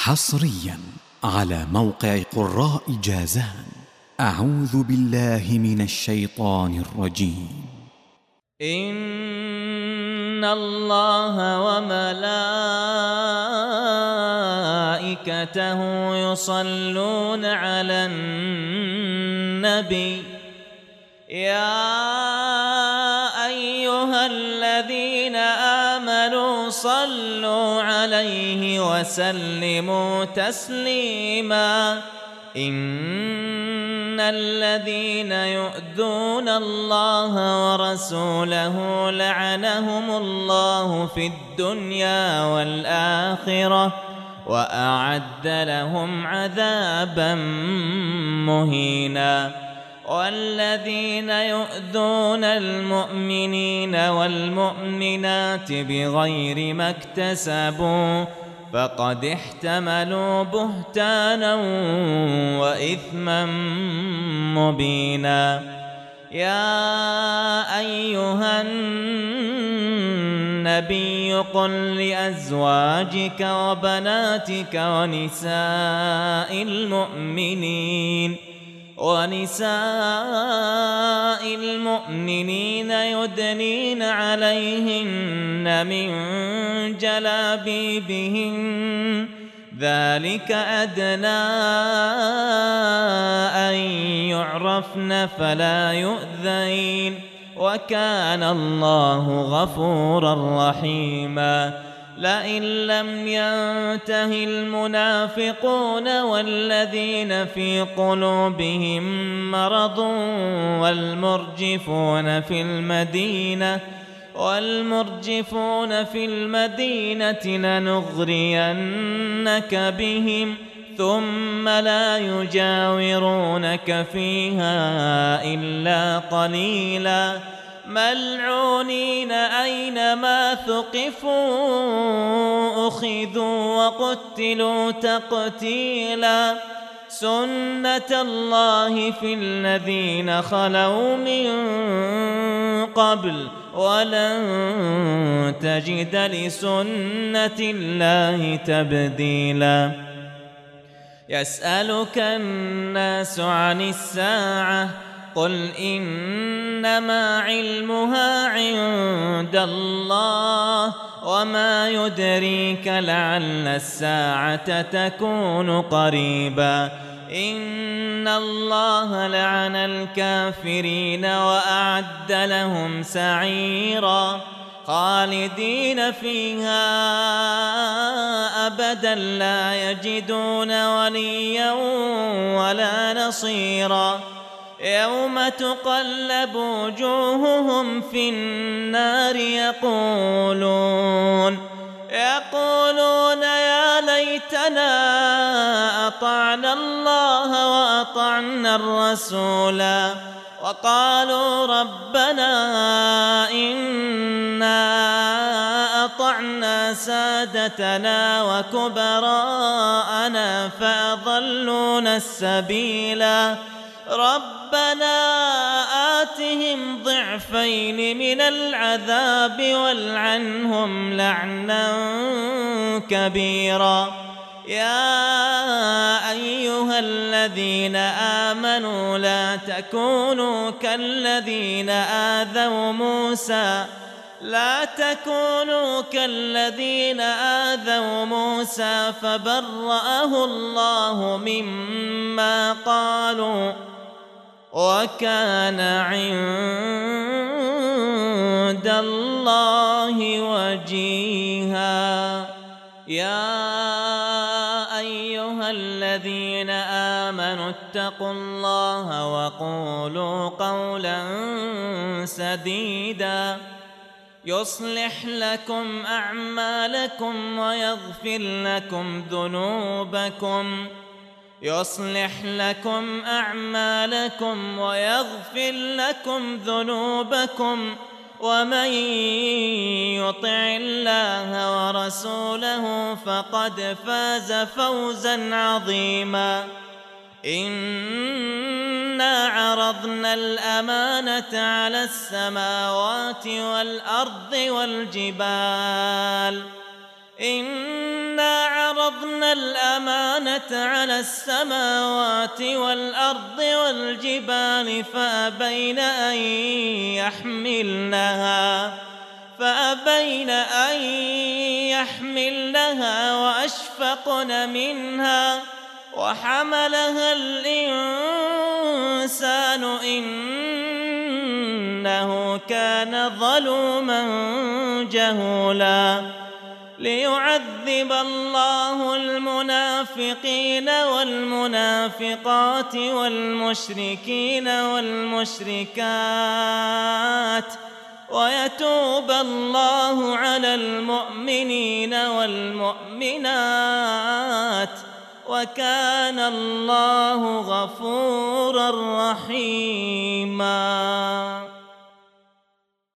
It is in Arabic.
حصريا على موقع قراء جازان. أعوذ بالله من الشيطان الرجيم. إن الله وملائكته يصلون على النبي يا أيها الذين آمنوا صلوا عليه وسلموا تسليما. إن الذين يؤذون الله ورسوله لعنهم الله في الدنيا والآخرة وأعد لهم عذابا مهينا. والذين يؤذون المؤمنين والمؤمنات بغير ما اكتسبوا فقد احتملوا بهتانا وإثما مبينا. يا أيها النبي قل لأزواجك وبناتك ونساء المؤمنين يدنين عليهن من جلابيبهن ذلك أدنى أن يعرفن فلا يؤذين وكان الله غفورا رحيما. لئن لم ينته المنافقون والذين في قلوبهم مرض والمرجفون في المدينة لنغرينك بهم ثم لا يجاورونك فيها إلا قليلا ملعونين أينما ثقفوا أخذوا وقتلوا تقتيلا. سنة الله في الذين خلوا من قبل ولن تجد لسنة الله تبديلا. يسألك الناس عن الساعة قل إنما علمها عند الله وما يدريك لعل الساعة تكون قريبا. إن الله لعن الكافرين وأعد لهم سعيرا خالدين فيها أبدا لا يجدون وليا ولا نصيرا. يوم تقلب وجوههم في النار يقولون يا ليتنا أطعنا الله وأطعنا الرسولا وقالوا ربنا إنا أطعنا سادتنا وكبراءنا فأضلونا السبيلا. ربنا آتهم ضعفين من العذاب والعنهم لعنا كبيرا. يا أيها الذين آمنوا لا تكونوا كالذين آذوا موسى فبرأه الله مما قالوا وكان عند الله وجيها. يا أيها الذين آمنوا اتقوا الله وقولوا قولا سديدا يصلح لكم أعمالكم ويغفر لكم ذنوبكم ومن يطع الله ورسوله فقد فاز فوزا عظيما. إنا عرضنا الأمانة على السماوات والأرض والجبال إنا عرضنا الأمانة على السماوات والأرض والجبال فأبين أن يحملنها وأشفقن منها وحملها الإنسان إنه كان ظلوما جهولا ليعذب الله المنافقين والمنافقات والمشركين والمشركات ويتوب الله على المؤمنين والمؤمنات وكان الله غفورا رحيما.